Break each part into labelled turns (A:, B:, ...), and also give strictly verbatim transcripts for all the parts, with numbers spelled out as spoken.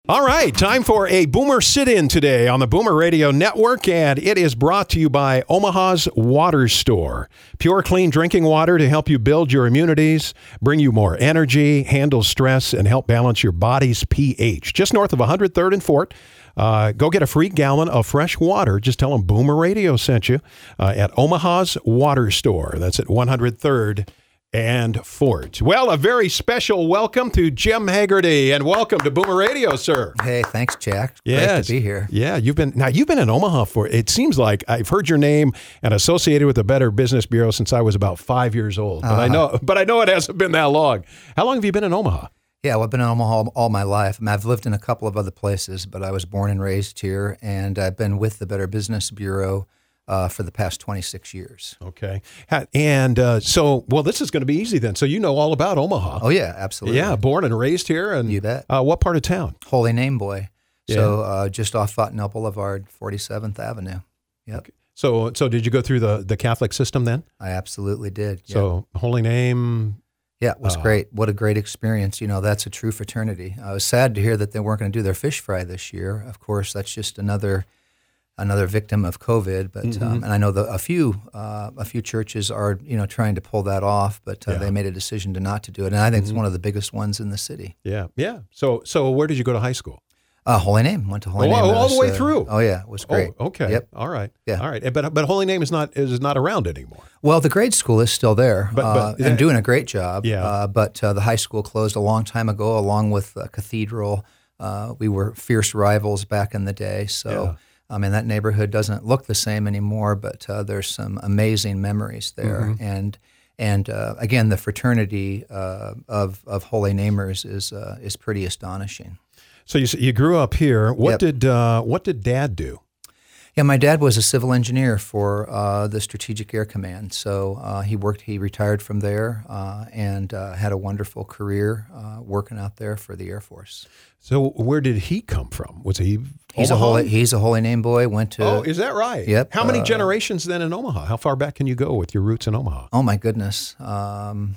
A: All right, time for a Boomer Sit-In today on the Boomer Radio Network, and it is brought to you by Omaha's Water Store. Pure, clean drinking water to help you build your immunities, bring you more energy, handle stress, and help balance your body's pH. Just north of one hundred third and Fort. Uh, go get a free gallon of fresh water. Just tell them Boomer Radio sent you uh, at Omaha's Water Store. That's at one hundred third and Fort. Well, a very special welcome to Jim Haggerty, and welcome to Boomer Radio, sir.
B: Hey, thanks, Jack.
A: Yes.
B: Great to be here.
A: Yeah, you've been now. You've been in Omaha for. It seems like I've heard your name and associated with the Better Business Bureau since I was about five years old. But uh, I know, but I know it hasn't been that long. How long have you been in Omaha?
B: Yeah, well, I've been in Omaha all, all my life. I mean, I've lived in a couple of other places, but I was born and raised here, and I've been with the Better Business Bureau Uh, for the past twenty-six years.
A: Okay. And uh, so, well, this is going to be easy then. So you know all about Omaha.
B: Oh, yeah, absolutely.
A: Yeah, born and raised here. And
B: you bet.
A: Uh, what part of town?
B: Holy Name Boy.
A: Yeah.
B: So uh, just off Fontenelle Boulevard, forty-seventh Avenue. Yep.
A: Okay. So so did you go through the, the Catholic system then?
B: I absolutely did. Yep.
A: So Holy Name.
B: Yeah, it was uh, great. What a great experience. You know, that's a true fraternity. I was sad to hear that they weren't going to do their fish fry this year. Of course, that's just another... another victim of COVID, but
A: mm-hmm.
B: um, and I know the, a few uh, a few churches are you know trying to pull that off, but uh,
A: yeah.
B: they made a decision to not to do it, and I think mm-hmm. it's one of the biggest ones in the city.
A: Yeah, yeah. So so where did you go to high school?
B: Uh, Holy Name. Went to Holy
A: oh,
B: Name.
A: All, all
B: was,
A: the way
B: uh,
A: through.
B: Oh yeah, it was great.
A: Oh, okay.
B: Yep.
A: All right.
B: Yeah.
A: All right. But but Holy Name is not is not around anymore.
B: Well, the grade school is still there,
A: but, but,
B: uh, and doing a great job.
A: Yeah.
B: Uh, but uh, the high school closed a long time ago, along with uh, Cathedral. Uh, we were fierce rivals back in the day, so.
A: Yeah.
B: I mean, that neighborhood doesn't look the same anymore, but uh, there's some amazing memories there.
A: Mm-hmm.
B: And and uh, again, the fraternity uh, of of Holy Namers is uh, is pretty astonishing.
A: So you you grew up here. What
B: Yep.
A: did uh, what did Dad do?
B: Yeah, my dad was a civil engineer for uh, the Strategic Air Command. So uh, he worked. He retired from there uh, and uh, had a wonderful career uh, working out there for the Air Force.
A: So where did he come from? Was he?
B: He's
A: Omaha?
B: a holy. He's a Holy Name boy. Went to.
A: Oh, is that right?
B: Yep.
A: How many
B: uh,
A: generations then in Omaha? How far back can you go with your roots in Omaha?
B: Oh my goodness, um,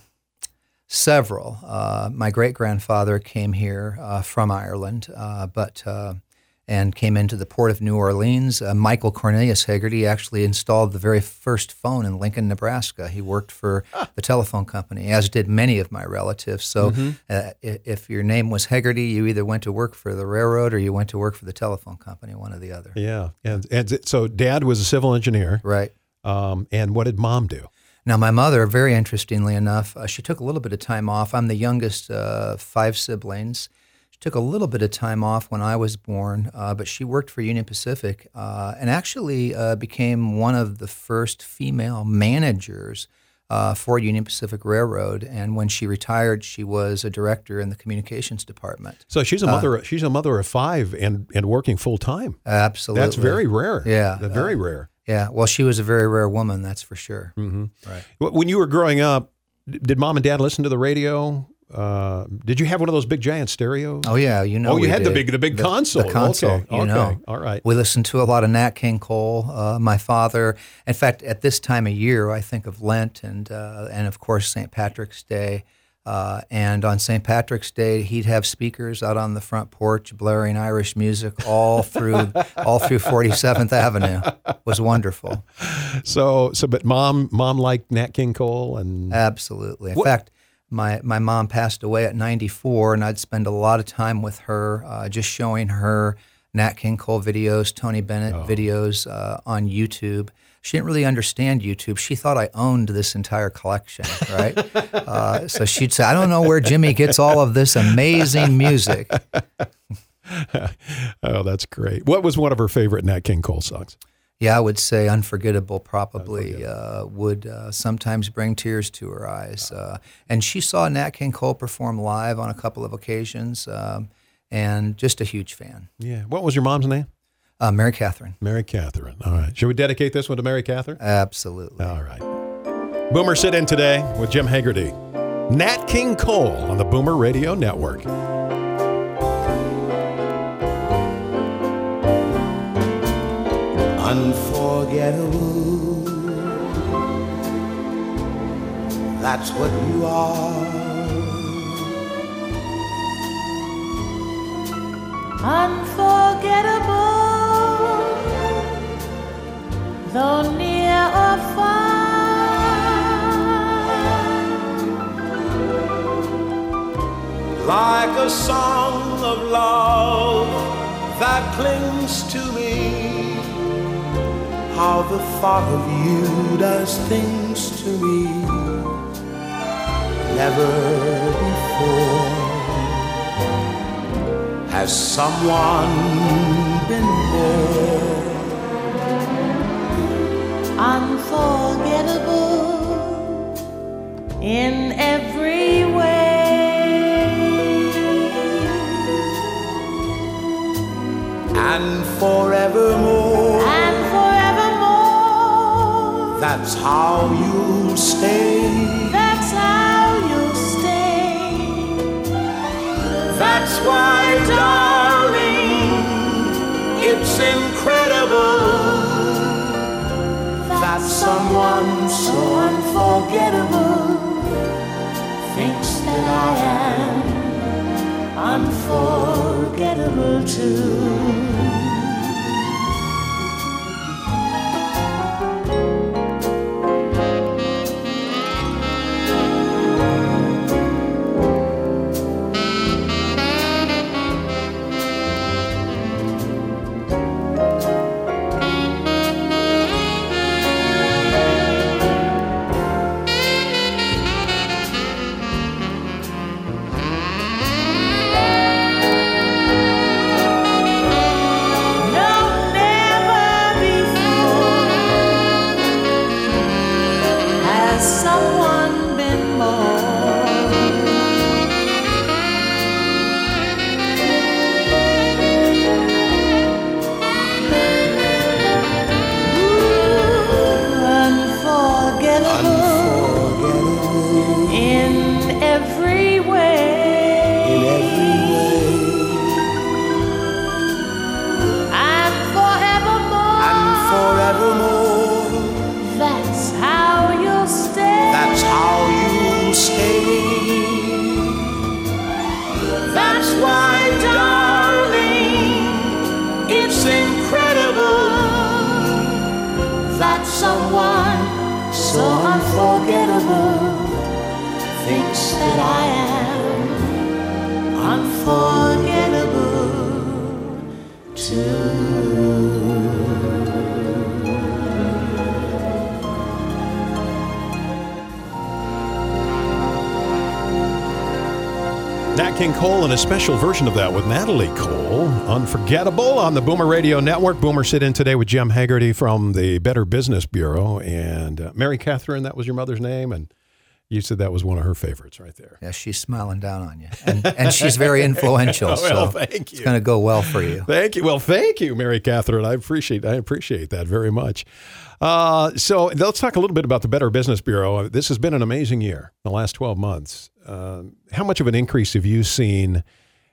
B: several. Uh, my great grandfather came here uh, from Ireland, uh, but uh, and came into the port of New Orleans. Uh, Michael Cornelius Haggerty actually installed the very first phone in Lincoln, Nebraska. He worked for ah. the telephone company, as did many of my relatives. So
A: mm-hmm.
B: uh, if your name was Haggerty, you either went to work for the railroad or you went to work for the telephone company, one or the other.
A: Yeah, and and so Dad was a civil engineer,
B: right?
A: Um, and what did Mom do?
B: Now, my mother, very interestingly enough, uh, she took a little bit of time off. I'm the youngest uh, five siblings. Took a little bit of time off when I was born, uh, but she worked for Union Pacific uh, and actually uh, became one of the first female managers uh, for Union Pacific Railroad. And when she retired, she was a director in the communications department.
A: So she's a mother. Uh, she's a mother of five and and working full time.
B: Absolutely,
A: that's very rare.
B: Yeah,
A: very
B: uh,
A: rare.
B: Yeah, well, she was a very rare woman, that's for sure.
A: Mm-hmm.
B: Right.
A: When you were growing up, did Mom and Dad listen to the radio? Uh, did you have one of those big giant stereos?
B: Oh yeah, you know.
A: Oh, you
B: we
A: had
B: did.
A: the big the big
B: the,
A: console.
B: The console,
A: okay.
B: you
A: okay.
B: know.
A: All right.
B: We listened to a lot of Nat King Cole. Uh, my father, in fact, at this time of year, I think of Lent and uh, and of course Saint Patrick's Day. Uh, and on Saint Patrick's Day, he'd have speakers out on the front porch blaring Irish music all through all through forty-seventh Avenue. It was wonderful.
A: So so, but mom mom liked Nat King Cole and
B: absolutely. In
A: what?
B: fact. My my mom passed away at ninety-four, and I'd spend a lot of time with her, uh, just showing her Nat King Cole videos, Tony Bennett
A: oh.
B: videos uh, on YouTube. She didn't really understand YouTube. She thought I owned this entire collection, right? uh, so she'd say, "I don't know where Jimmy gets all of this amazing music."
A: Oh, that's great. What was one of her favorite Nat King Cole songs?
B: Yeah, I would say Unforgettable probably
A: Unforgettable.
B: Uh, would uh, sometimes bring tears to her eyes. Uh, and she saw Nat King Cole perform live on a couple of occasions, um, and just a huge fan.
A: Yeah. What was your mom's name?
B: Uh, Mary Catherine.
A: Mary Catherine. All right. Should we dedicate this one to Mary Catherine?
B: Absolutely.
A: All right. Boomer Sit-In today with Jim Haggerty. Nat King Cole on the Boomer Radio Network.
C: Unforgettable, that's what you are.
D: unforgettable, though near or far,
C: like a song of love that clings to me. How the thought of you does things to me. Never before has someone been more
D: unforgettable in every way,
C: and forevermore,
D: and forevermore.
C: That's how you'll stay.
D: That's how you'll stay.
C: That's why, darling, it's incredible that someone so unforgettable thinks that I am unforgettable too.
A: Nat King Cole and a special version of that with Natalie Cole. Unforgettable on the Boomer Radio Network. Boomer sit in today with Jim Haggerty from the Better Business Bureau. And uh, Mary Catherine, that was your mother's name. And you said that was one of her favorites right there.
B: Yeah, she's smiling down on you. And, and she's very influential.
A: Well,
B: so
A: thank you.
B: It's going to go well for you.
A: Thank you. Well, thank you, Mary Catherine. I appreciate I appreciate that very much. Uh, so let's talk a little bit about the Better Business Bureau. This has been an amazing year, the last twelve months. Uh, how much of an increase have you seen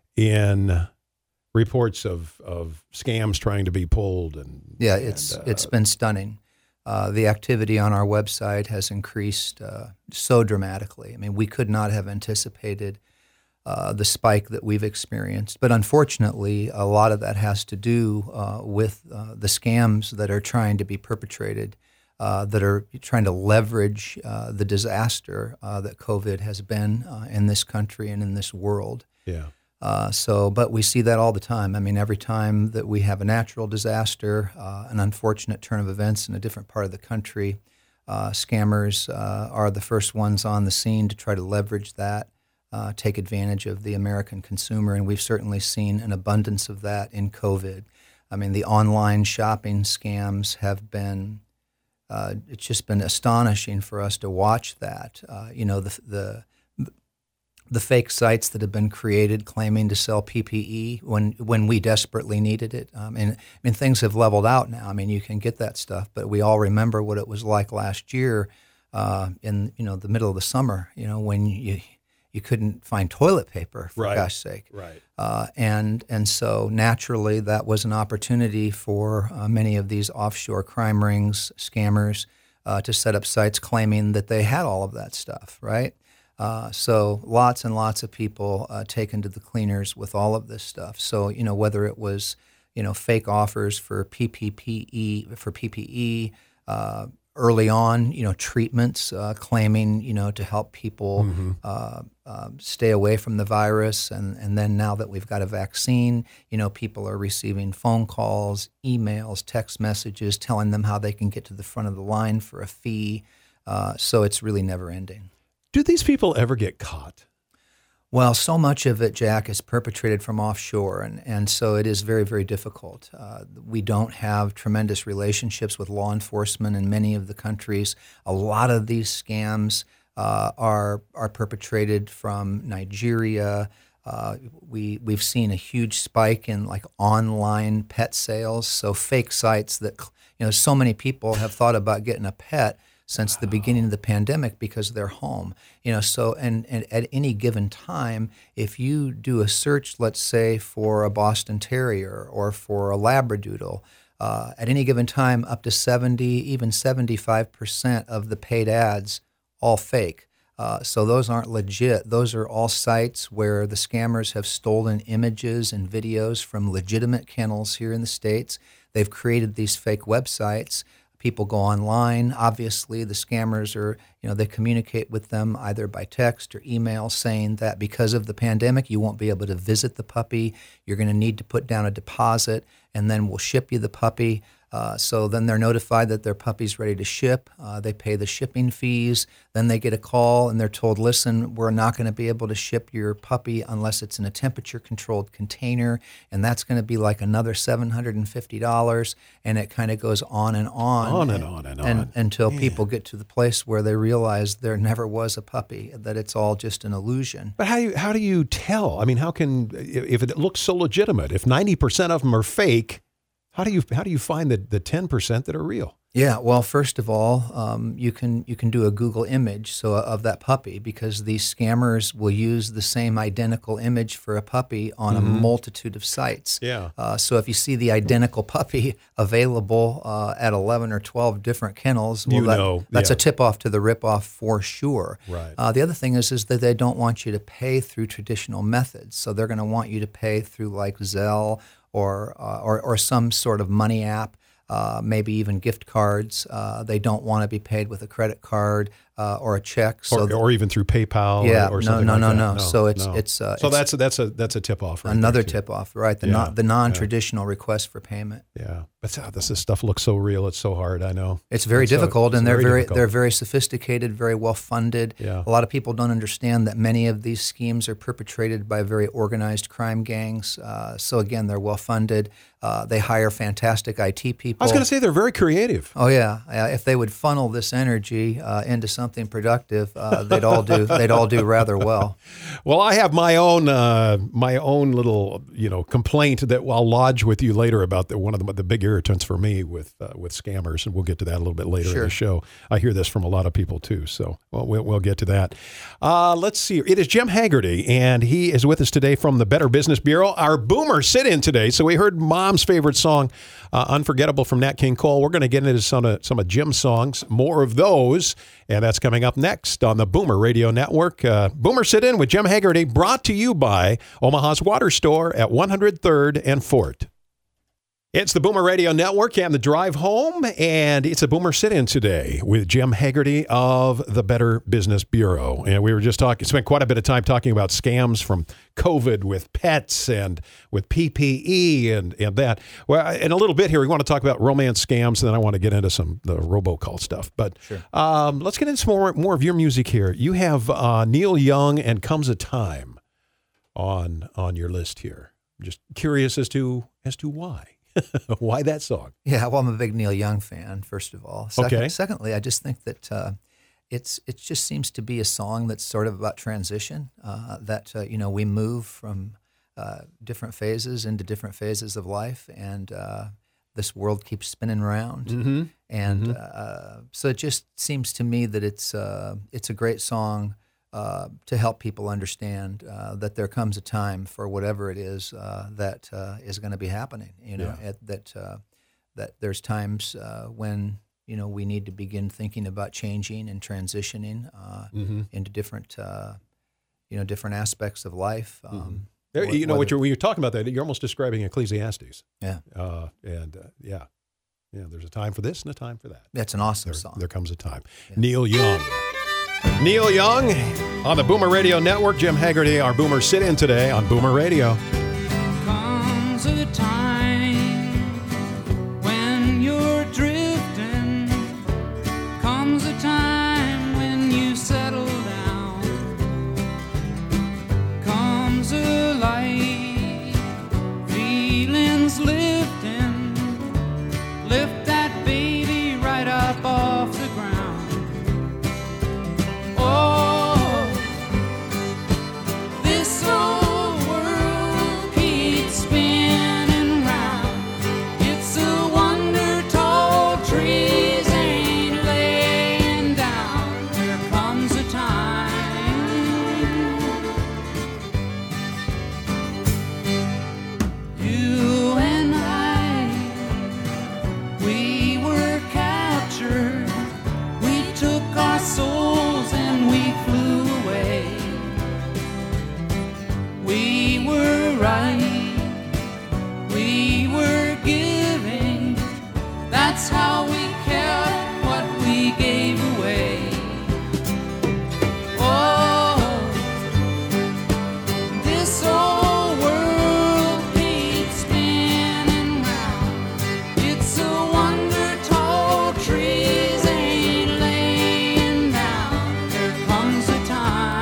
A: in reports of, of scams trying to be pulled? And
B: yeah, it's
A: and, uh,
B: it's been stunning. Uh, the activity on our website has increased uh, so dramatically. I mean, we could not have anticipated uh, the spike that we've experienced. But unfortunately, a lot of that has to do uh, with uh, the scams that are trying to be perpetrated, uh, that are trying to leverage uh, the disaster uh, that COVID has been uh, in this country and in this world.
A: Yeah.
B: Uh, so, but we see that all the time. I mean, every time that we have a natural disaster, uh, an unfortunate turn of events in a different part of the country, uh, scammers uh, are the first ones on the scene to try to leverage that, uh, take advantage of the American consumer, and we've certainly seen an abundance of that in COVID. I mean, the online shopping scams have been, uh, it's just been astonishing for us to watch that. Uh, you know, the the the fake sites that have been created claiming to sell P P E when when we desperately needed it. Um, and I mean, things have leveled out now. I mean, you can get that stuff, but we all remember what it was like last year uh, in you know the middle of the summer. You know, when you you couldn't find toilet paper, for
A: right.
B: gosh sake.
A: Right.
B: Uh, and and so naturally, that was an opportunity for uh, many of these offshore crime rings, scammers, uh, to set up sites claiming that they had all of that stuff, right? Uh, so lots and lots of people uh, taken to the cleaners with all of this stuff. So, you know, whether it was, you know, fake offers for P P E, for P P E, uh, early on, you know, treatments uh, claiming, you know, to help people mm-hmm. uh, uh, stay away from the virus. And, and then now that we've got a vaccine, you know, people are receiving phone calls, emails, text messages telling them how they can get to the front of the line for a fee. Uh, so it's really never ending.
A: Do these people ever get caught?
B: Well, so much of it, Jack, is perpetrated from offshore, and, and so it is very, very difficult. Uh, we don't have tremendous relationships with law enforcement in many of the countries. A lot of these scams uh, are are perpetrated from Nigeria. Uh, we we've seen a huge spike in like online pet sales, so fake sites that, you know, so many people have thought about getting a pet since the beginning of the pandemic because they're home. You know, so and, and at any given time, if you do a search, let's say for a Boston Terrier or for a Labradoodle, uh, at any given time, up to seventy, even seventy-five percent of the paid ads, all fake. Uh, so those aren't legit. Those are all sites where the scammers have stolen images and videos from legitimate kennels here in the States. They've created these fake websites. People go online. Obviously, the scammers are, you know, they communicate with them either by text or email saying that because of the pandemic, you won't be able to visit the puppy. You're going to need to put down a deposit, and then we'll ship you the puppy. Uh, so then they're notified that their puppy's ready to ship. Uh, they pay the shipping fees. Then they get a call and they're told, listen, we're not going to be able to ship your puppy unless it's in a temperature-controlled container, and that's going to be like another seven hundred fifty dollars, and it kind of goes on and on.
A: On and, and on and on.
B: And, until
A: Man.
B: people get to the place where they realize there never was a puppy, that it's all just an illusion.
A: But how do you, how do you tell? I mean, how can, if it looks so legitimate, if ninety percent of them are fake, How do you how do you find the, the ten percent that are real?
B: Yeah, well, first of all, um, you can you can do a Google image so of that puppy, because these scammers will use the same identical image for a puppy on mm-hmm. a multitude of sites.
A: Yeah.
B: Uh, so if you see the identical puppy available uh, at eleven or twelve different kennels, well,
A: you
B: that,
A: know,
B: that's
A: yeah.
B: a tip-off to the rip-off for sure.
A: Right.
B: Uh, the other thing is is that they don't want you to pay through traditional methods, so they're going to want you to pay through like Zelle or uh, or, or some sort of money app. Uh, maybe even gift cards. Uh, they don't want to be paid with a credit card uh, or a check. So
A: or,
B: th-
A: or even through PayPal
B: yeah,
A: or, or
B: no,
A: something
B: no,
A: like
B: no,
A: that.
B: no,
A: No,
B: So it's
A: no.
B: it's uh,
A: so
B: it's
A: that's a, that's a that's a tip off. Right
B: another
A: there,
B: tip off, right? The
A: yeah,
B: non the non-traditional
A: yeah.
B: request for payment.
A: Yeah, but uh, this, this stuff looks so real. It's so hard. I know
B: It's very
A: so,
B: difficult,
A: it's
B: and they're
A: very,
B: very
A: difficult.
B: they're very sophisticated, very well funded.
A: Yeah.
B: A lot of people don't understand that many of these schemes are perpetrated by very organized crime gangs. Uh, so again, they're well funded. Uh, they hire fantastic I T people.
A: I was going to say they're very creative.
B: Oh yeah, uh, if they would funnel this energy uh, into something productive, uh, they'd all do they'd all do rather well.
A: Well, I have my own uh, my own little you know complaint that I'll lodge with you later about the one of the, the big irritants for me with uh, with scammers, and we'll get to that a little bit later
B: Sure.
A: in the show. I hear this from a lot of people too, so well, we'll, we'll get to that. Uh, let's see. It is Jim Haggerty, and he is with us today from the Better Business Bureau. Our Boomer sit-in today, so we heard Mom's favorite song, uh, "Unforgettable" from Nat King Cole. We're going to get into some of, some of Jim's songs, more of those, and that's coming up next on the Boomer Radio Network. Uh, Boomer Sit-In with Jim Haggerty, brought to you by Omaha's Water Store at one hundred third and Fort. It's the Boomer Radio Network and the drive home, and it's a Boomer sit-in today with Jim Haggerty of the Better Business Bureau. And we were just talking, spent quite a bit of time talking about scams from COVID with pets and with P P E and, and that. Well, in a little bit here, we want to talk about romance scams, and then I want to get into some the robocall stuff. But
B: Sure.
A: um, let's get into some more, more of your music here. You have uh, Neil Young and "Comes a Time" on on your list here. I'm just curious as to as to why. Why that song?
B: Yeah, well, I'm a big Neil Young fan, first of all. Second,
A: Okay.
B: Secondly, I just think that uh, it's it just seems to be a song that's sort of about transition, uh, that, uh, you know, we move from uh, different phases into different phases of life, and uh, this world keeps spinning around.
A: Mm-hmm.
B: And
A: Mhm.
B: uh, so it just seems to me that it's uh, it's a great song uh, to help people understand uh, that there comes a time for whatever it is uh, that uh, is going to be happening. You know,
A: Yeah.
B: at, that uh, that there's times uh, when you know, we need to begin thinking about changing and transitioning uh,
A: Mm-hmm.
B: into different, uh, you know, different aspects of life. Um,
A: Mm-hmm. There,
B: wh-
A: you know, what
B: whether-
A: you're, when you're talking about that, you're almost describing Ecclesiastes.
B: Yeah,
A: Uh, and uh, yeah, yeah, there's a time for this and a time for that.
B: that's an awesome
A: There,
B: song.
A: there comes a time. Neil Young. Neil Young on the Boomer Radio Network. Jim Haggerty, our Boomer sit-in today on Boomer Radio.
E: Comes a time when you're drifting. Comes a time when you settle down. Comes a light, feelings lifting. Lift that baby right up off the ground. Oh, this old world keeps spinning round. It's a wonder tall trees ain't laying down. There comes a time. You and I, we were captured. We took our souls and we flew away. We were right, we were giving. That's how we kept what we gave away. Oh, this old world keeps spinning round. It's a wonder tall trees ain't laying down. There comes a time.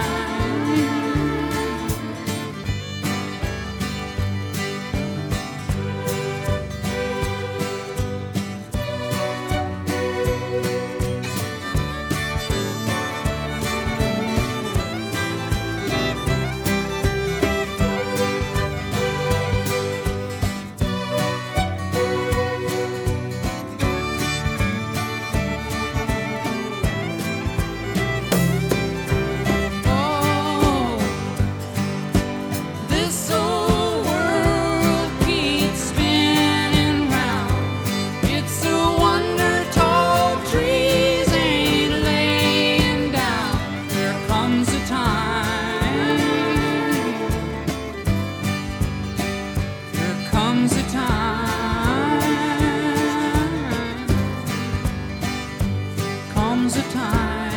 E: Oh, this old world keeps spinning round. It's a wonder tall trees ain't laying down. There comes a time. There comes a time. Comes a time.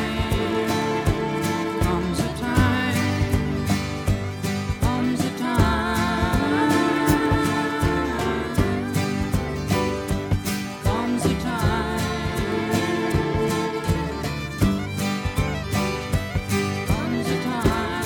E: Comes a time. Comes a time. Comes a time. Comes a time.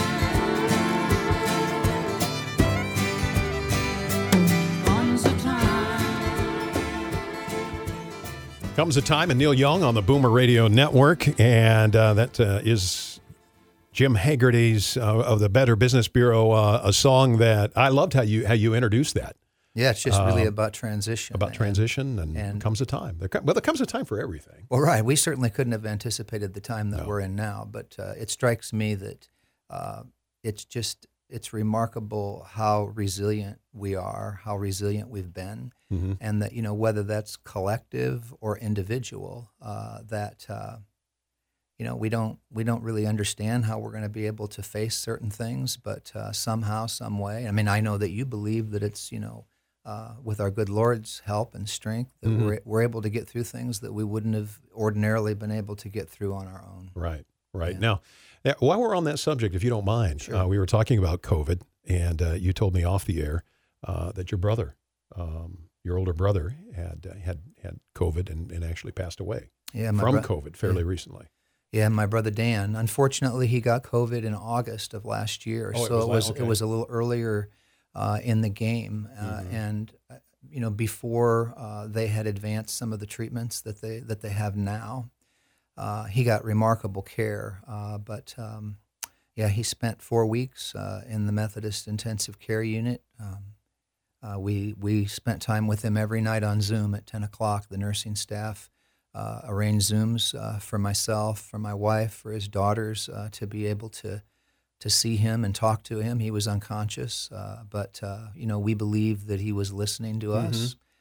E: Comes a time.
A: Comes a time, and Neil Young on the Boomer Radio Network, and uh, that uh, is Jim Haggerty's uh, of the Better Business Bureau, uh, a song that I loved how you how you introduced that
B: Yeah, it's just really about transition.
A: about
B: And-
A: transition, and,
B: and-
A: comes a time. There, co- well, there comes a time for everything.
B: Well, right. We certainly couldn't have anticipated the time that
A: No.
B: we're in now, but uh, it strikes me that uh, it's just it's remarkable how resilient we are, how resilient we've been,
A: Mhm.
B: and that you know whether that's collective or individual, uh, that uh, you know we don't we don't really understand how we're going to be able to face certain things, but uh, somehow, some way. I mean, I know that you believe that it's you know. Uh, with our good Lord's help and strength, that
A: Mhm.
B: we're, we're able to get through things that we wouldn't have ordinarily been able to get through on our own.
A: Right, right.
B: Yeah.
A: Now, yeah, while we're on that subject, if you don't mind,
B: Sure.
A: uh, we were talking about COVID, and uh, you told me off the air uh, that your brother, um, your older brother, had uh, had had COVID and, and actually passed away
B: Yeah, my
A: from
B: bro-
A: COVID fairly recently.
B: Yeah, my brother Dan. Unfortunately, he got COVID in August of last year,
A: Oh, it
B: so
A: was
B: it
A: la-
B: was
A: okay.
B: it was a little earlier uh, in the game, uh,
A: Mhm.
B: and uh, you know before uh, they had advanced some of the treatments that they that they have now. Uh, he got remarkable care, uh, but um, yeah, he spent four weeks uh, in the Methodist Intensive Care Unit. Um, uh, we we spent time with him every night on Zoom at ten o'clock. The nursing staff uh, arranged Zooms uh, for myself, for my wife, for his daughters uh, to be able to to see him and talk to him. He was unconscious, uh, but uh, you know we believed that he was listening to us.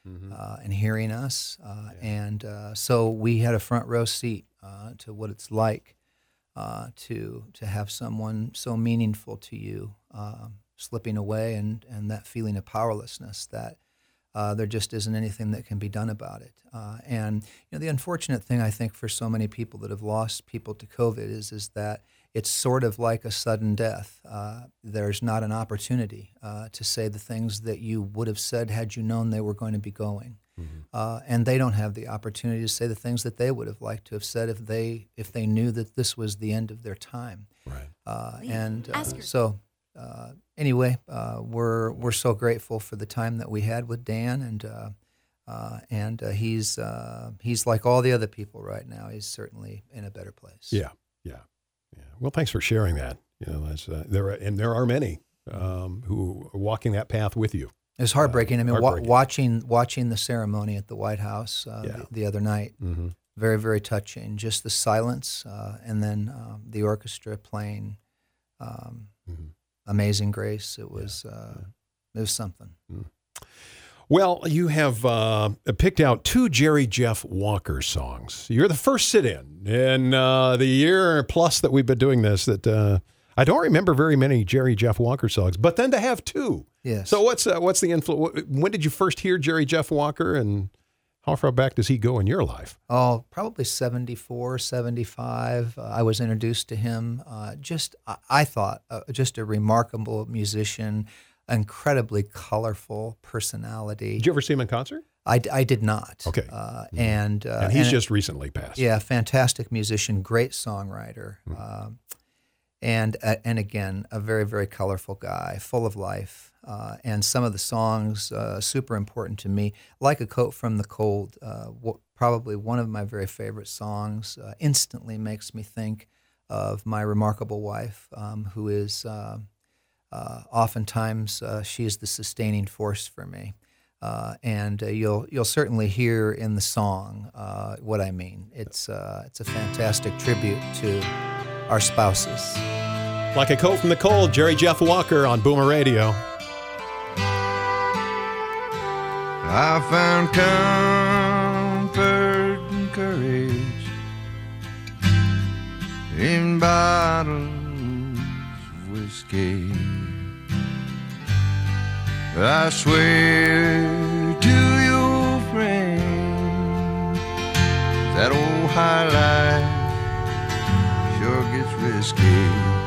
B: mm-hmm. uh, and hearing us. Uh, yeah. And uh, so we had a front row seat uh, to what it's like uh, to to have someone so meaningful to you uh, slipping away, and, and that feeling of powerlessness that uh, there just isn't anything that can be done about it. Uh, and you know, the unfortunate thing, I think, for so many people that have lost people to COVID is is that it's sort of like a sudden death. Uh, there's not an opportunity uh, to say the things that you would have said had you known they were going to be going. Mm-hmm. Uh, and they don't have the opportunity to say the things that they would have liked to have said if they if they knew that this was the end of their time.
A: Right.
B: Uh, and uh, so uh, anyway, uh, we're we're so grateful for the time that we had with Dan, and uh, uh, and uh, he's uh, he's like all the other people right now. He's certainly in a better place.
A: Yeah. Yeah. Yeah. Well, thanks for sharing that. You know, that's, uh, there are, and there are many um, who are walking that path with you.
B: It's heartbreaking.
A: Uh,
B: I mean,
A: heartbreaking.
B: Wa- watching watching the ceremony at the White House uh, yeah. the, the other night, mm-hmm. very very touching. Just the silence, uh, and then um, the orchestra playing um, mm-hmm. "Amazing Grace." It was yeah. uh, it was something.
A: Mm. Well, you have uh, picked out two Jerry Jeff Walker songs. You're the first sit-in in uh, the year plus that we've been doing this that uh, I don't remember very many Jerry Jeff Walker songs, but then to have two.
B: Yes.
A: So what's uh, what's the influence? When did you first hear Jerry Jeff Walker, and how far back does he go in your life?
B: Oh, probably seventy-four, seventy-five. Uh, I was introduced to him. Uh, just, I, I thought, uh, just a remarkable musician. Incredibly colorful personality.
A: Did you ever see him in concert?
B: I, I did not.
A: Okay.
B: Uh, and uh,
A: and he's
B: and,
A: just recently passed.
B: Yeah, fantastic musician, great songwriter, mm. um, and uh, and again, a very, very colorful guy, full of life. Uh, and some of the songs, uh, super important to me, like A Coat from the Cold, uh, w- probably one of my very favorite songs, uh, instantly makes me think of my remarkable wife, um, who is... Uh, Uh, oftentimes, uh, she is the sustaining force for me, uh, and uh, you'll you'll certainly hear in the song uh, what I mean. It's uh, it's a fantastic tribute to our spouses.
A: Like A Coat from the Cold, Jerry Jeff Walker on Boomer Radio.
F: I found comfort and courage in bottles of whiskey. I swear to you, friend, that old high life sure gets risky.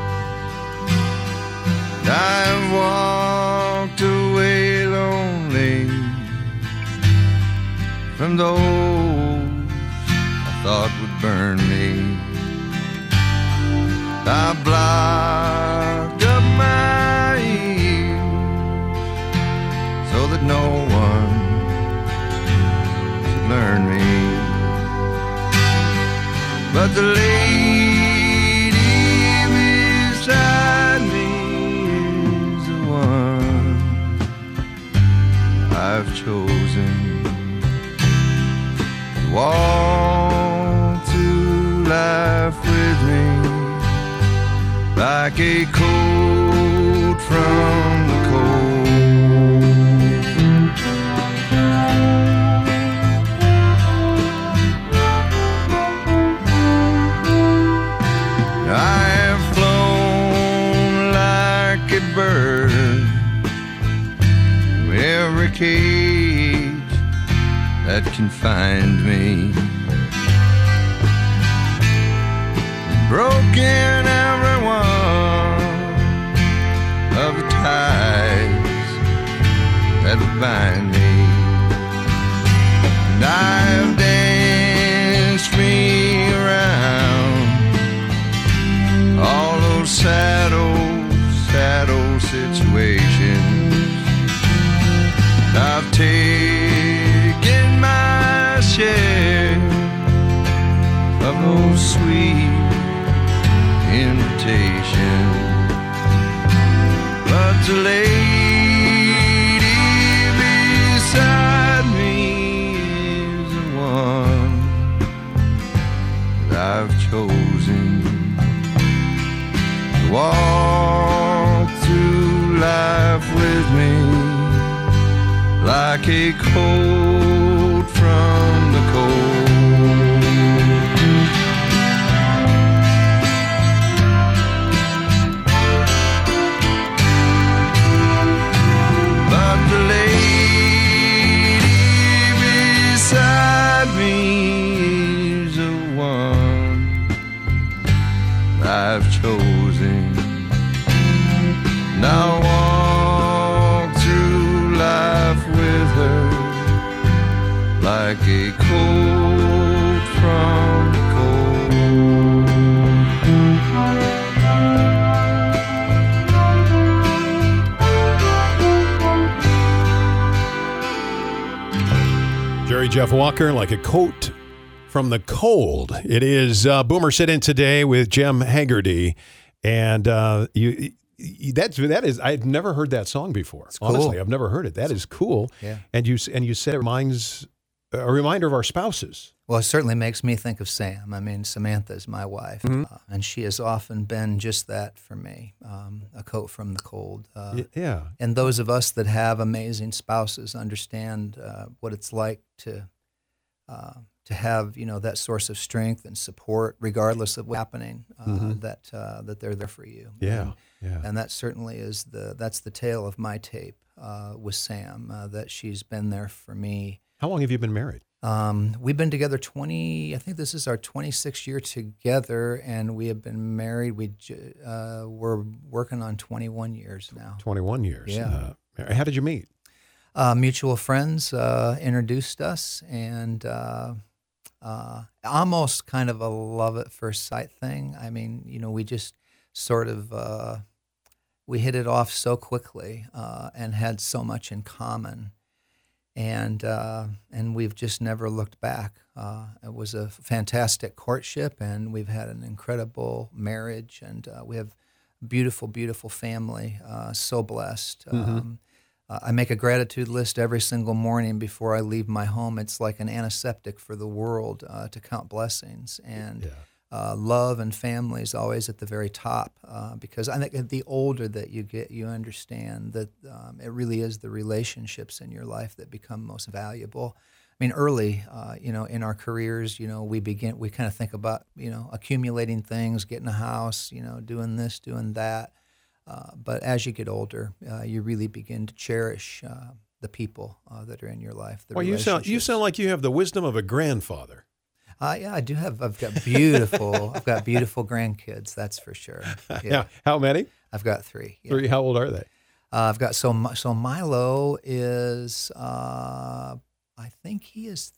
F: I've walked away lonely from those I thought would burn me. I blocked up my ears so that no one should learn me. But the lady beside me is the one I've chosen to walk through life with me, like a coat from the cold. I have flown like a bird from every cage that confined me, broken every one of the ties that would bind me. And I've danced me around all those sad old, sad old situations. I've taken my share of those sweet invitation, but the lady beside me is the one that I've chosen to walk through life with me, like a cold like a cold from the cold.
A: Jerry Jeff Walker, like a coat from the cold. It is uh, Boomer Sit-In today with Jim Haggerty, and uh, you. That's that is. I've never heard that song before.
B: It's cool.
A: Honestly, I've never heard it. That is cool.
B: Yeah.
A: And you and you said it reminds a reminder of our spouses.
B: Well, it certainly makes me think of Sam. I mean, Samantha is my wife,
A: Mm-hmm.
B: uh, and she has often been just that for me, um, a coat from the cold. Uh,
A: Y- yeah.
B: And those of us that have amazing spouses understand uh, what it's like to uh, to have, you know, that source of strength and support, regardless of what's happening. Uh,
A: Mhm.
B: That uh, that they're there for you.
A: Yeah.
B: And,
A: Yeah.
B: and that certainly is the that's the tale of my tape uh, with Sam. Uh, that she's been there for me.
A: How long have you been married?
B: Um, we've been together twenty. I think this is our twenty-sixth year together, and we have been married. We ju- uh, we're working on twenty-one years now.
A: twenty-one years.
B: Yeah.
A: Uh, how did you meet?
B: Uh, mutual friends uh, introduced us, and uh, uh, almost kind of a love at first sight thing. I mean, you know, we just sort of uh, we hit it off so quickly uh, and had so much in common. And uh, and we've just never looked back. Uh, it was a fantastic courtship, and we've had an incredible marriage, and uh, we have a beautiful, beautiful family. Uh, so blessed. Um, uh, I make a gratitude list every single morning before I leave my home. It's like an antiseptic for the world uh, to count blessings, and
A: Yeah.
B: uh, love and family is always at the very top, uh, because I think the older that you get, you understand that um, it really is the relationships in your life that become most valuable. I mean, early, uh, you know, in our careers, you know, we begin, we kind of think about, you know, accumulating things, getting a house, you know, doing this, doing that. Uh, but as you get older, uh, you really begin to cherish uh, the people uh, that are in your life. The
A: Well, you sound you
B: relationships.
A: sound like you have the wisdom of a grandfather.
B: Uh, yeah, I do have. I've got beautiful. I've got beautiful grandkids. That's for sure. Yeah,
A: Yeah. How many?
B: I've got three. Yeah.
A: Three. How old are they?
B: Uh, I've got so Mi- so Milo is. Uh, I think he is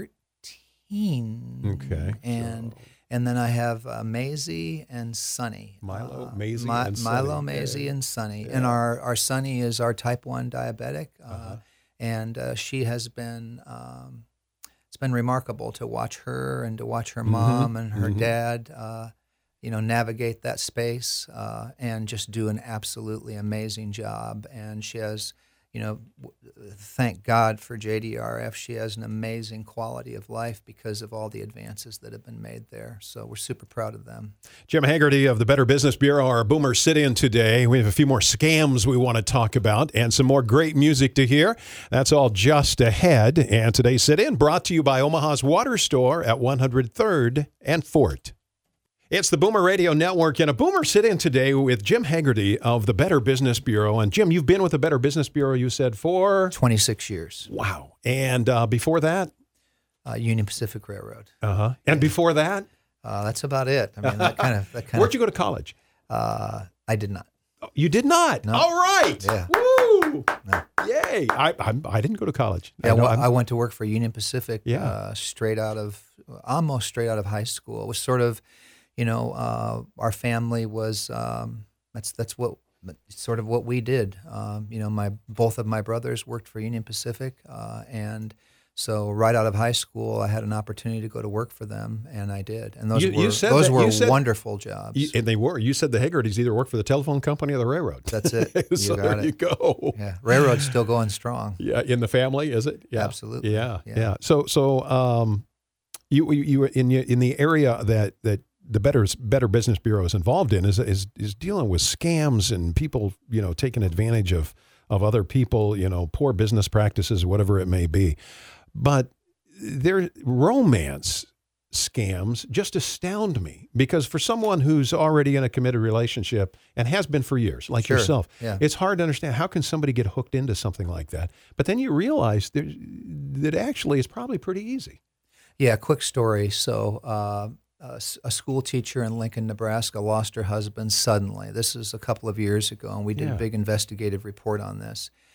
B: thirteen.
A: Okay,
B: And
A: so-
B: and then I have uh, Maisie and Sonny.
A: Milo,
B: Uh,
A: Maisie,
B: Mi-
A: and Sonny.
B: Milo, Maisie,
A: Yeah.
B: and Sonny.
A: Yeah.
B: And our our Sonny is our type one diabetic, uh,
A: Uh-huh.
B: and uh, she has been. Um, It's been remarkable to watch her and to watch her
A: Mhm,
B: mom and her
A: mhm.
B: dad, uh, you know, navigate that space uh, and just do an absolutely amazing job. And she has, you know, w- thank God for J D R F. She has an amazing quality of life because of all the advances that have been made there. So we're super proud of them.
A: Jim Haggerty of the Better Business Bureau, our Boomer Sit-In today. We have a few more scams we want to talk about and some more great music to hear. That's all just ahead. And today's Sit-In brought to you by Omaha's Water Store at one hundred third and Fort. It's the Boomer Radio Network and a Boomer Sit-In today with Jim Haggerty of the Better Business Bureau. And Jim, you've been with the Better Business Bureau, you said, for?
B: twenty-six years,
A: Wow. And uh, before that?
B: uh, Union Pacific Railroad.
A: Uh-huh. And before that?
B: Uh, that's about it. I mean, that kind of that kind
A: Where'd
B: of.
A: you go to college?
B: Uh, I did not.
A: Oh, you did not?
B: No.
A: All right.
B: Yeah.
A: Woo!
B: No.
A: Yay. I, I I didn't go to college.
B: Yeah,
A: I know
B: well,
A: I'm-
B: I went to work for Union Pacific.
A: Yeah.
B: uh, straight out of almost straight out of high school. It was sort of, you know, uh, our family was um, that's that's what sort of what we did. Um, you know, my both of my brothers worked for Union Pacific, uh, and so right out of high school, I had an opportunity to go to work for them, and I did. And those
A: You-
B: were
A: you said
B: those
A: that-
B: were
A: you said-
B: wonderful jobs.
A: You- and they were. You said the Haggertys either work for the telephone company or the railroad.
B: That's it. You
A: so
B: got
A: there
B: it.
A: you go.
B: Yeah, railroad's still going strong.
A: Yeah, in the family, is it? Yeah,
B: Absolutely.
A: Yeah, yeah.
B: Yeah.
A: So, so um, you you you were in in the area that that the Better Better Business Bureau is involved in is is is dealing with scams and people, you know, taking advantage of of other people, you know, poor business practices, whatever it may be. But their romance scams just astound me because for someone who's already in a committed relationship and has been for years, like
B: Sure.
A: yourself,
B: Yeah.
A: it's hard to understand how can somebody get hooked into something like that. But then you realize there, that actually is probably pretty easy.
B: Yeah, quick story. So, uh, a, s- a school teacher in Lincoln, Nebraska, lost her husband suddenly. This is a couple of years ago, and we did
A: Yeah.
B: a big investigative report on this.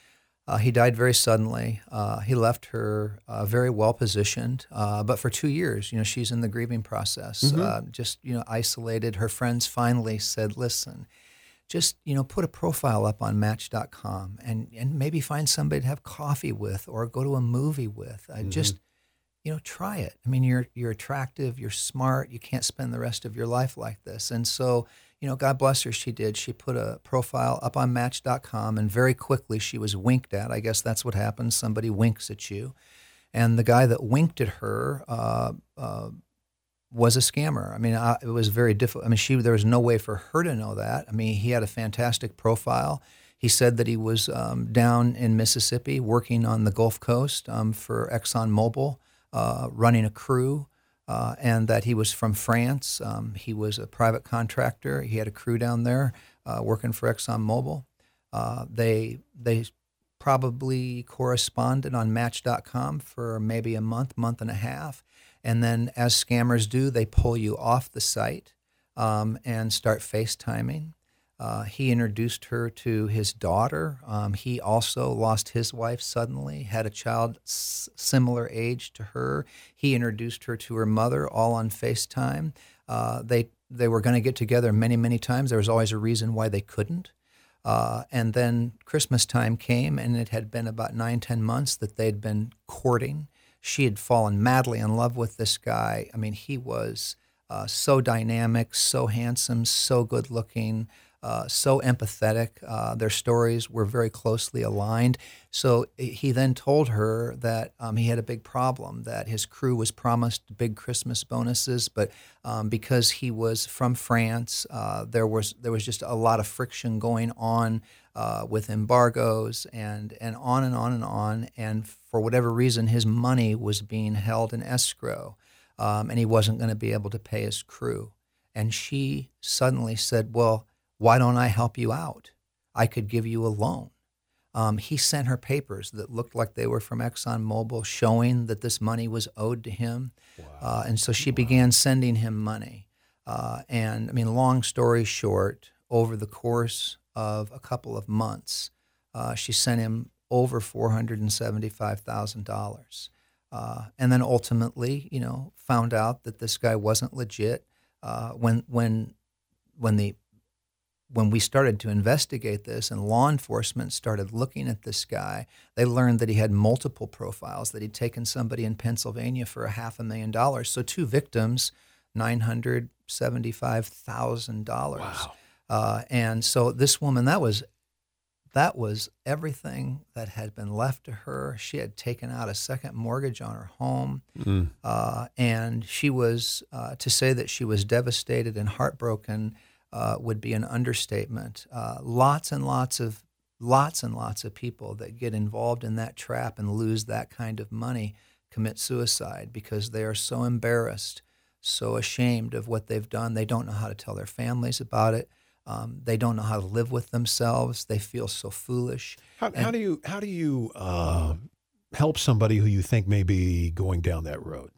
B: Uh, he died very suddenly. Uh, he left her uh, very well positioned, uh, but for two years, you know, she's in the grieving process,
A: Mm-hmm.
B: uh, just you know, isolated. Her friends finally said, "Listen, just you know, put a profile up on Match dot com and and maybe find somebody to have coffee with or go to a movie with. Uh,
A: Mm-hmm.
B: Just you know, try it. I mean, you're you're attractive, you're smart. You can't spend the rest of your life like this." And so, you know, God bless her, she did. She put a profile up on Match dot com, and very quickly she was winked at. I guess that's what happens. Somebody winks at you. And the guy that winked at her uh, uh, was a scammer. I mean, I, it was very difficult. I mean, she there was no way for her to know that. I mean, he had a fantastic profile. He said that he was um, down in Mississippi working on the Gulf Coast um, for ExxonMobil, uh, running a crew. Uh, and that he was from France. Um, he was a private contractor. He had a crew down there uh, working for ExxonMobil. Uh, they they probably corresponded on Match dot com for maybe a month, month and a half. And then, as scammers do, they pull you off the site um, and start FaceTiming. Uh, he introduced her to his daughter. Um, he also lost his wife suddenly, had a child s- similar age to her. He introduced her to her mother, all on FaceTime. Uh, they they were going to get together many, many times. There was always a reason why they couldn't. Uh, and then Christmas time came, and it had been about nine, ten months that they'd been courting. She had fallen madly in love with this guy. I mean, he was uh, so dynamic, so handsome, so good looking. Uh, so empathetic. Uh, their stories were very closely aligned. So he then told her that um, he had a big problem, that his crew was promised big Christmas bonuses, but um, because he was from France, uh, there was there was just a lot of friction going on uh, with embargoes and, and on and on and on. And for whatever reason, his money was being held in escrow, um, and he wasn't going to be able to pay his crew. And she suddenly said, well, why don't I help you out? I could give you a loan. Um, he sent her papers that looked like they were from ExxonMobil, showing that this money was owed to him. Wow. Uh, and so she wow. began sending him money. Uh, and I mean, long story short, over the course of a couple of months, uh, she sent him over four hundred seventy-five thousand dollars. Uh, and then ultimately, you know, found out that this guy wasn't legit. Uh, when when when the When we started to investigate this and law enforcement started looking at this guy, they learned that he had multiple profiles, that he'd taken somebody in Pennsylvania for a half a million dollars. So two victims, nine hundred seventy-five thousand dollars.
A: Wow.
B: Uh, and so this woman, that was that was everything that had been left to her. She had taken out a second mortgage on her home. Mm. Uh, and she was, uh, to say that she was devastated and heartbroken Uh, would be an understatement. Uh, lots and lots of lots and lots of people that get involved in that trap and lose that kind of money commit suicide because they are so embarrassed, so ashamed of what they've done. They don't know how to tell their families about it. Um, they don't know how to live with themselves. They feel so foolish.
A: How,
B: and,
A: how do you how do you uh, help somebody who you think may be going down that road?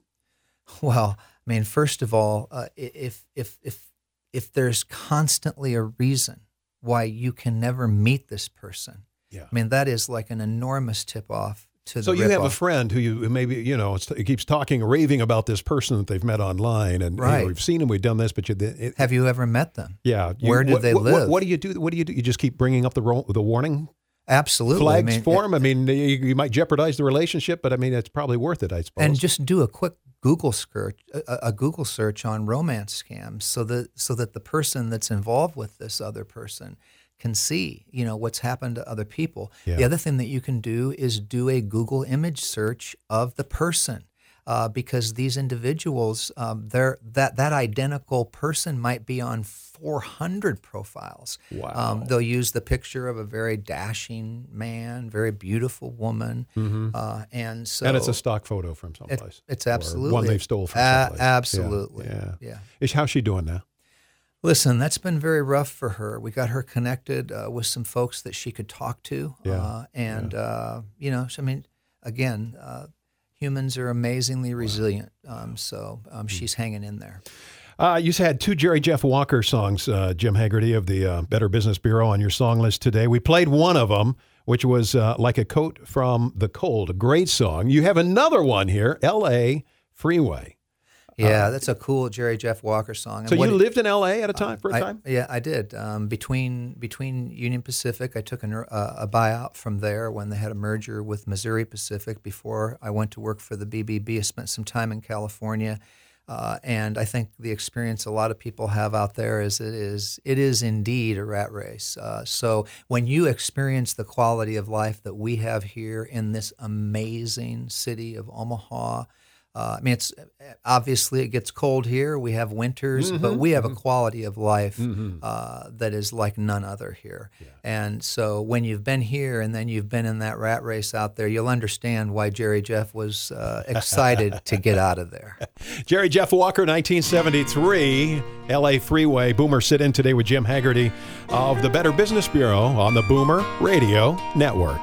B: Well, I mean, first of all, uh, if if if if there's constantly a reason why you can never meet this person,
A: yeah.
B: I mean, that is like an enormous tip-off to the
A: So you have
B: rip-off.
A: a friend who you who maybe, you know, it keeps talking, raving about this person that they've met online. And
B: right.
A: you know, we've seen him, we've done this, but you... It,
B: have you ever met them?
A: Yeah. You,
B: Where did
A: what,
B: they
A: what,
B: live?
A: What, what do you do? What do you do? You just keep bringing up the ro- the warning
B: Absolutely.
A: flags
B: I mean,
A: for him? I mean, you, you might jeopardize the relationship, but I mean, it's probably worth it, I suppose.
B: And just do a quick Google search, a, a Google search on romance scams, so that so that the person that's involved with this other person can see, you know, what's happened to other people.
A: Yeah.
B: The other thing that you can do is do a Google image search of the person, uh, because these individuals, um, they're that that identical person might be on four hundred profiles.
A: Wow.
B: Um, they'll use the picture of a very dashing man, very beautiful woman,
A: mm-hmm.
B: uh, and so
A: and it's a stock photo from someplace.
B: It, it's absolutely
A: or one they've stole from
B: uh,
A: someplace.
B: absolutely.
A: Yeah. yeah.
B: yeah.
A: Is how's she doing now?
B: Listen, that's been very rough for her. We got her connected uh, with some folks that she could talk to,
A: yeah.
B: uh, and
A: yeah.
B: uh, you know, so, I mean, again, uh, humans are amazingly resilient. Um, so um, she's hanging in there.
A: Uh, you had two Jerry Jeff Walker songs, uh, Jim Haggerty of the uh, Better Business Bureau, on your song list today. We played one of them. which was uh, Like a Coat from the Cold. A great song. You have another one here, L A Freeway.
B: Yeah, that's a cool Jerry Jeff Walker song.
A: So
B: And what
A: you
B: it-
A: lived in L A at a time, for a
B: I-
A: time?
B: Yeah, I did. Um, between between Union Pacific, I took an, uh, a buyout from there when they had a merger with Missouri Pacific. Before I went to work for the B B B, I spent some time in California, uh, and I think the experience a lot of people have out there is it is it is indeed a rat race. Uh, so when you experience the quality of life that we have here in this amazing city of Omaha. Uh, I mean, it's obviously it gets cold here. We have winters,
A: Mm-hmm.
B: but we have a quality of life uh, that is like none other here. Yeah. And so, when you've been here and then you've been in that rat race out there, you'll understand why Jerry Jeff was uh, excited to get out of there.
A: Jerry Jeff Walker, nineteen seventy-three, L A Freeway. Boomer Sit-In today with Jim Haggerty of the Better Business Bureau on the Boomer Radio Network.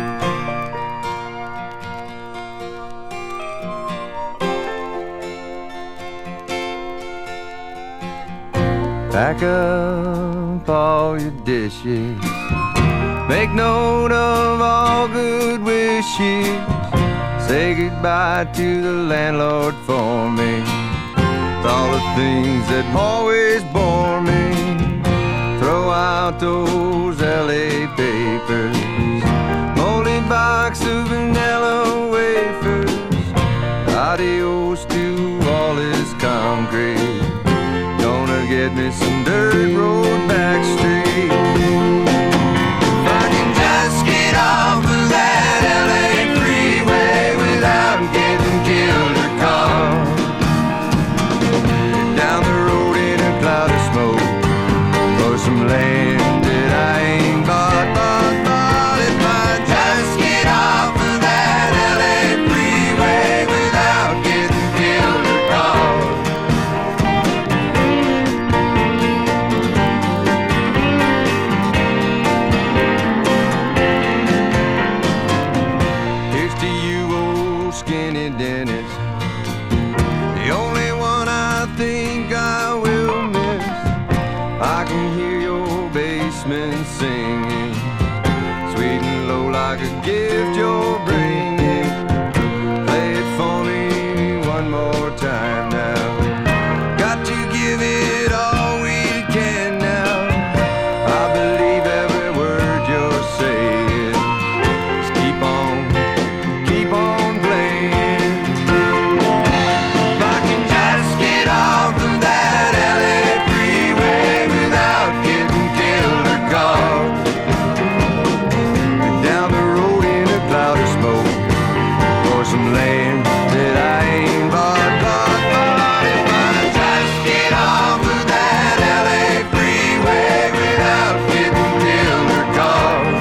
F: Pack up all your dishes. Make note of all good wishes. Say goodbye to the landlord for me. With all the things that always bore me. Throw out those L A papers. Moldy box of vanilla wafers. Adios to all this concrete. Gonna get me some dirt road back street. If I can just get off of that L A freeway without getting killed or caught. Down the road in a cloud of smoke for some land that I ain't bought, bought, bought. If I just get off of that L A freeway without getting killed or caught. Here's to you, old skinny Dennis, the only one I think I will miss. I can hear your basement singing, sweet and low like a gift you're bringing. Play it for me one more time now. Got to give it all we can now. I believe every word you're saying. Just keep on, keep on playing. If I can just get off of that L A freeway without getting killed or caught. Down the road in a cloud of smoke for some land that I ain't bought, bought, bought. If I just get off of that L A freeway without getting killed or caught.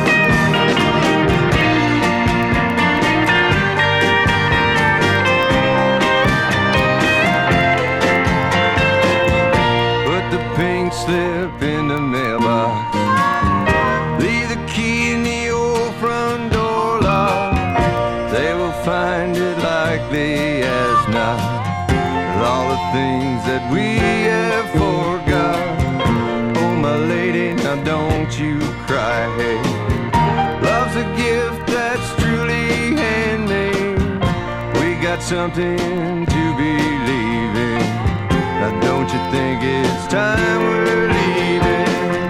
F: Put the pink slip in the mailbox. Leave the key in the old front door lock. They will find it likely as not. With all the things that we have forgot. Oh, my lady, now don't you cry. Hey, love's a gift that's truly handmade. We got something to believe in. Now don't you think it's time we're leaving?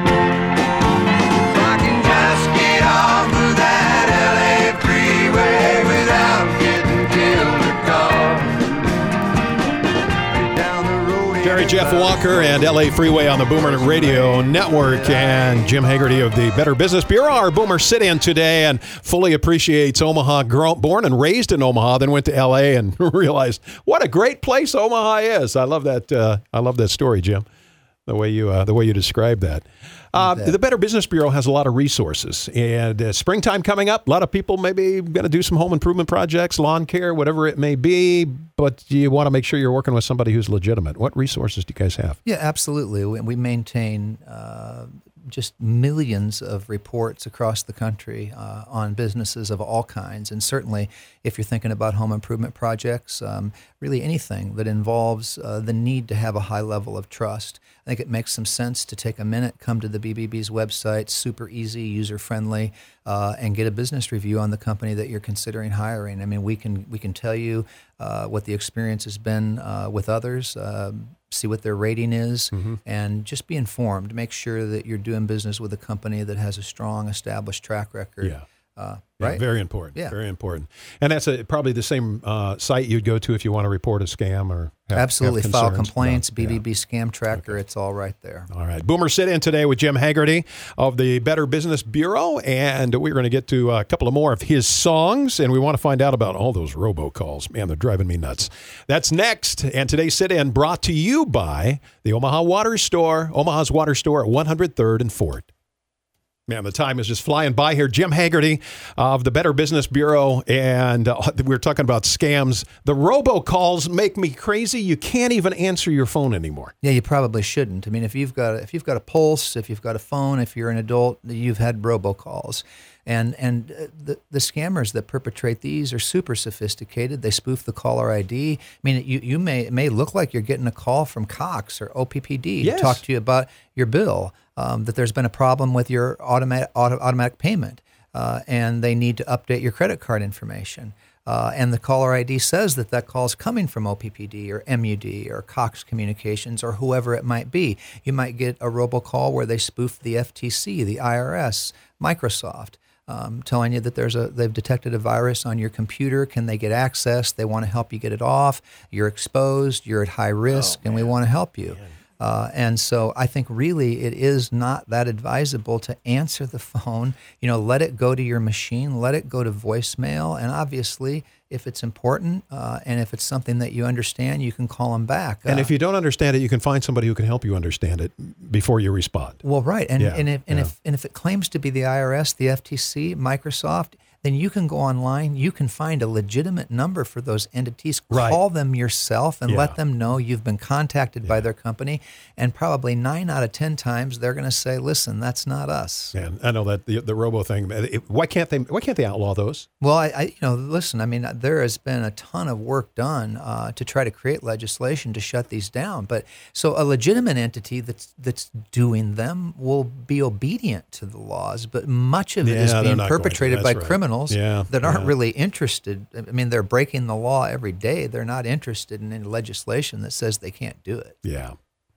F: If I can just get off of that L A freeway without getting killed or caught. Down the road in
A: Jerry
F: a
A: Jeff
F: cloud of
A: Walker and L A Freeway on the Boomer Radio Network, and Jim Haggerty of the Better Business Bureau, our Boomer Sit-In today, and fully appreciates Omaha, grown, born and raised in Omaha, then went to L A and realized what a great place Omaha is. I love that. Uh, I love that story, Jim. The way you uh, the way you describe that. Uh, the Better Business Bureau has a lot of resources, and uh, springtime coming up. A lot of people maybe going to do some home improvement projects, lawn care, whatever it may be. But you want to make sure you're working with somebody who's legitimate. What resources do you guys have?
B: Yeah, absolutely. We, we maintain uh, just millions of reports across the country uh, on businesses of all kinds. And certainly, if you're thinking about home improvement projects, um, really anything that involves uh, the need to have a high level of trust, I think it makes some sense to take a minute, come to the B B B's website, super easy, user-friendly, uh, and get a business review on the company that you're considering hiring. I mean, we can we can tell you uh, what the experience has been uh, with others, uh, see what their rating is, mm-hmm. and just be informed. Make sure that you're doing business with a company that has a strong, established track record.
A: Yeah.
B: Uh,
A: Yeah,
B: right?
A: very important.
B: Yeah.
A: Very important. And that's a, probably the same uh, site you'd go to if you want to report a scam or have,
B: Absolutely.
A: have
B: File
A: concerns.
B: complaints,
A: No,
B: B B B
A: yeah.
B: Scam Tracker. It's all right there.
A: All right. Boomer Sit-In today with Jim Haggerty of the Better Business Bureau, and we're going to get to a couple of more of his songs, and we want to find out about all those robocalls. Man, they're driving me nuts. That's next, and today's Sit-In brought to you by the Omaha Water Store, Omaha's Water Store at one hundred third and Fort. Man, the time is just flying by here. Jim Haggerty of the Better Business Bureau, and uh, we were talking about scams. The robocalls make me crazy. You can't even answer your phone anymore.
B: Yeah, you probably shouldn't. I mean, if you've got if you've got a pulse, if you've got a phone, if you're an adult, you've had robocalls. And and uh, the the scammers that perpetrate these are super sophisticated. They spoof the caller I D. I mean, you, you may it may look like you're getting a call from Cox or O P P D
A: Yes.
B: to talk to you about your bill, um, that there's been a problem with your automatic auto, automatic payment, uh, and they need to update your credit card information. Uh, and the caller I D says that that call is coming from O P P D or M U D or Cox Communications or whoever it might be. You might get a robocall where they spoof the F T C, the I R S, Microsoft, um, telling you that there's a they've detected a virus on your computer. Can they get access? They want to help you get it off. You're exposed. You're at high risk,
A: Oh,
B: and we want to help you. Uh, and so I think really it is not that advisable to answer the phone. You know, let it go to your machine, let it go to voicemail, and obviously if it's important uh, and if it's something that you understand, you can call them back.
A: And
B: Uh,
A: if you don't understand it, you can find somebody who can help you understand it before you respond.
B: well, right, and
A: Yeah,
B: and if and
A: yeah.
B: if and if it claims to be the I R S, the F T C, Microsoft, then you can go online. You can find a legitimate number for those entities.
A: Right.
B: Call them yourself and
A: Yeah.
B: let them know you've been contacted by their company. And probably nine out of ten times they're going to say, "Listen, that's not us."
A: And I know that the, the robo thing. It, why can't they? Why can't they outlaw those?
B: Well, I, I, you know, listen. I mean, there has been a ton of work done uh, to try to create legislation to shut these down. But so a legitimate entity that's that's doing them will be obedient to the laws. But much of it is
A: Yeah, they're
B: being
A: not going to.
B: perpetrated
A: That's
B: by
A: right.
B: criminals
A: Yeah,
B: that aren't
A: yeah.
B: really interested. I mean, they're breaking the law every day. They're not interested in any legislation that says they can't do it.
A: Yeah.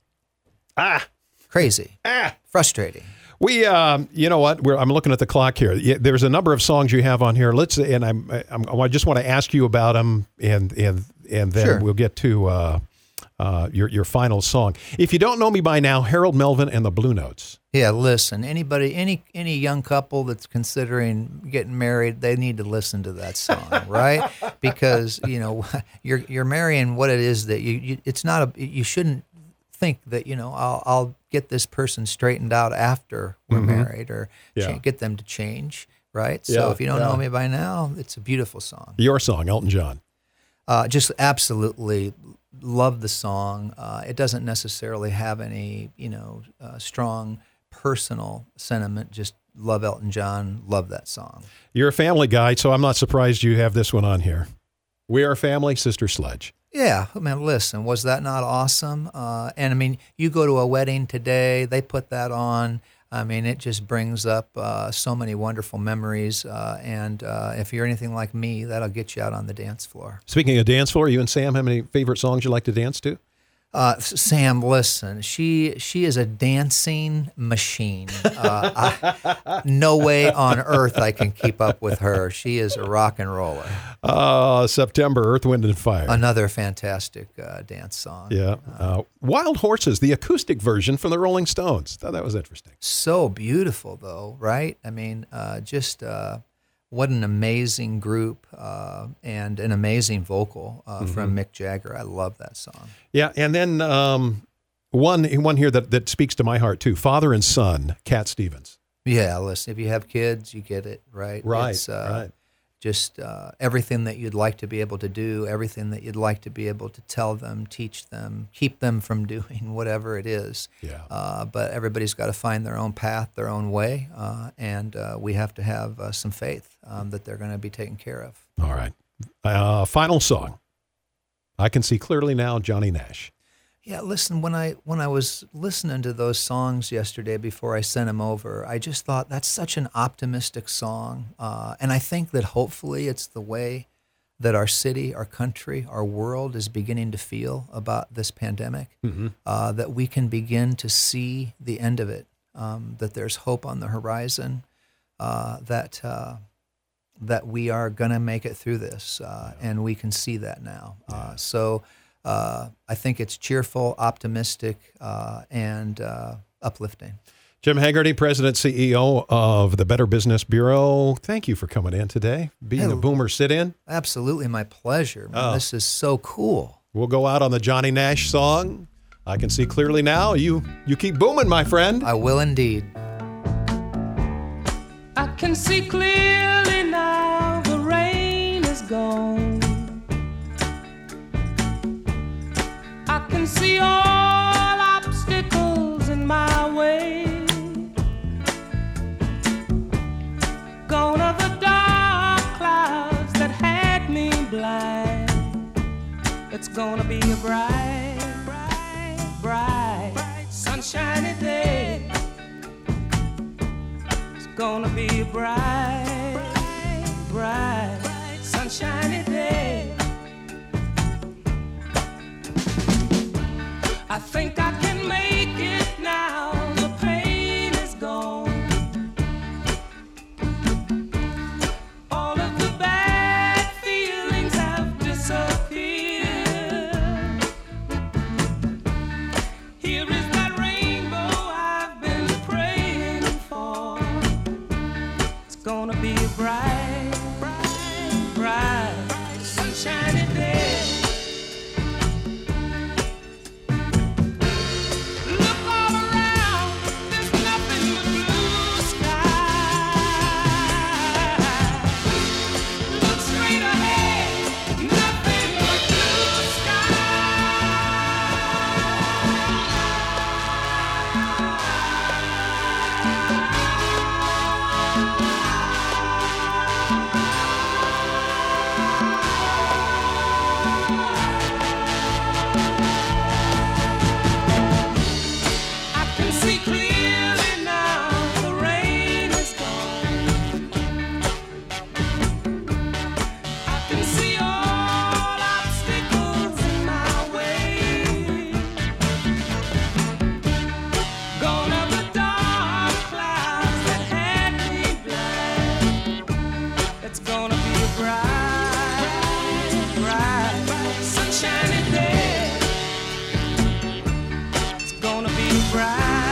A: Ah.
B: Crazy,
A: Ah.
B: frustrating.
A: We, um, you know what? We're, I'm looking at the clock here. Yeah, there's a number of songs you have on here. Let's, and I'm, I'm I just want to ask you about them, and and and then
B: Sure.
A: we'll get to uh, uh, your your final song. If you don't know me by now, Harold Melvin and the Blue Notes.
B: Yeah, listen, anybody, any any young couple that's considering getting married, they need to listen to that song, right? Because, you know, you're you're marrying what it is that you, you it's not a you shouldn't think that, you know, I'll I'll get this person straightened out after we're married or
A: Yeah.
B: cha- get them to change, right?
A: Yeah,
B: So if you don't
A: yeah.
B: know me by now, it's a beautiful song.
A: Your song, Elton John.
B: Uh, just absolutely love the song. Uh, it doesn't necessarily have any, you know, uh, strong personal sentiment. Just love Elton John. Love that song.
A: You're a family guy, so I'm not surprised you have this one on here. We Are Family, Sister Sledge.
B: Yeah, man, listen, was that not awesome? Uh, and I mean, you go to a wedding today, they put that on. I mean, it just brings up uh, so many wonderful memories. Uh, and uh, if you're anything like me, that'll get you out on the dance floor.
A: Speaking of dance floor, you and Sam have any favorite songs you like to dance to?
B: Uh, Sam, listen, she she is a dancing machine. Uh, I, no way on earth I can keep up with her. She is a rock and roller.
A: Uh, September, Earth, Wind, and Fire.
B: Another fantastic uh, dance song.
A: Yeah. Uh, Wild Horses, the acoustic version from the Rolling Stones. Thought that was interesting.
B: So beautiful, though, right? I mean, uh, just uh, what an amazing group uh, and an amazing vocal uh, from Mick Jagger. I love that song.
A: Yeah, and then um, one one here that, that speaks to my heart, too. Father and Son, Cat Stevens.
B: Yeah, listen, if you have kids, you get it, right?
A: Right,
B: It's, uh,
A: right.
B: just uh, everything that you'd like to be able to do, everything that you'd like to be able to tell them, teach them, keep them from doing whatever it is.
A: Yeah.
B: Uh, but everybody's got to find their own path, their own way, uh, and uh, we have to have uh, some faith um, that they're going to be taken care of.
A: All right. Uh, final song. I Can See Clearly Now, Johnny Nash.
B: Yeah, listen, when I when I was listening to those songs yesterday before I sent them over, I just thought that's such an optimistic song. Uh, and I think that hopefully it's the way that our city, our country, our world is beginning to feel about this pandemic,
A: Mm-hmm.
B: uh, that we can begin to see the end of it, um, that there's hope on the horizon, uh, that uh, that we are going to make it through this, uh, and we can see that now. Uh, so uh, I think it's cheerful, optimistic, uh, and uh, uplifting.
A: Jim Haggerty, President, C E O of the Better Business Bureau. Thank you for coming in today, being
B: Hey,
A: a Boomer sit-in.
B: Absolutely, my pleasure. Man.
A: Oh.
B: This is so cool.
A: We'll go out on the Johnny Nash song. I Can See Clearly Now. You you keep booming, my friend.
B: I will indeed.
E: I can see clearly now, the rain is gone. I can see all obstacles in my way. Gone are the dark clouds that had me blind. It's gonna be a bright, bright, bright, sunshiny day. It's gonna be a bright, bright, sunshiny day. I think I can make it now. The pain is gone. All of the bad feelings have disappeared. Here is that rainbow I've been praying for. It's gonna be a bright, bright, bright, sunshiny day. Look all around, there's nothing but blue sky. Look straight ahead, nothing but blue I can see clearly now, the rain is gone. I can see all obstacles in my way. Gone are the dark clouds that had me blind. It's gonna be a bright, bright, sunshiny day. It's gonna be bright.